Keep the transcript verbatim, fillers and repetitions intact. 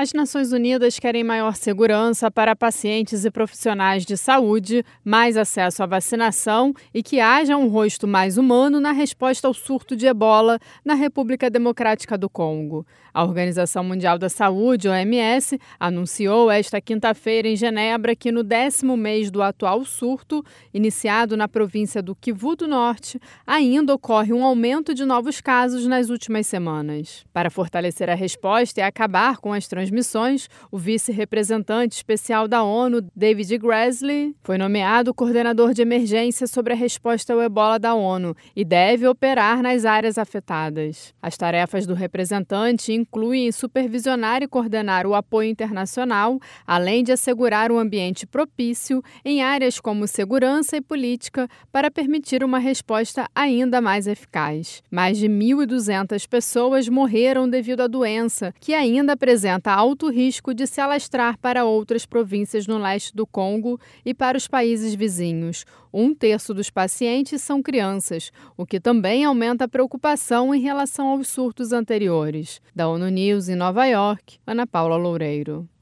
As Nações Unidas querem maior segurança para pacientes e profissionais de saúde, mais acesso à vacinação e que haja um rosto mais humano na resposta ao surto de ebola na República Democrática do Congo. A Organização Mundial da Saúde, O M S, anunciou esta quinta-feira em Genebra que no décimo mês do atual surto, iniciado na província do Kivu do Norte, ainda ocorre um aumento de novos casos nas últimas semanas. Para fortalecer a resposta e acabar com as transmissões, o vice-representante especial da ONU, David Grassley, foi nomeado coordenador de emergência sobre a resposta ao ebola da ONU e deve operar nas áreas afetadas. As tarefas do representante incluem supervisionar e coordenar o apoio internacional, além de assegurar um ambiente propício em áreas como segurança e política para permitir uma resposta ainda mais eficaz. Mais de mil e duzentas pessoas morreram devido à doença, que ainda apresenta alto risco de se alastrar para outras províncias no leste do Congo e para os países vizinhos. Um terço dos pacientes são crianças, o que também aumenta a preocupação em relação aos surtos anteriores. Da ONU News em Nova York, Ana Paula Loureiro.